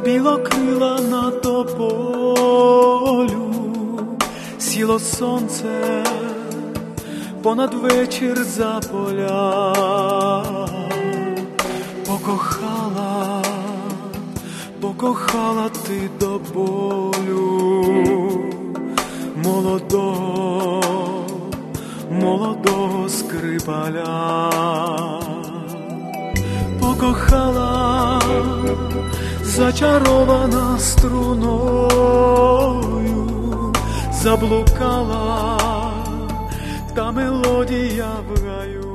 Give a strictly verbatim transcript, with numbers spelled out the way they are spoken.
білокрила на тополю, сіло сонце понад вечір за поля. Покохала, покохала ти до болю молодого, молодого скрипаля. Покохала, зачарована струною, заблукала та мелодія в раю.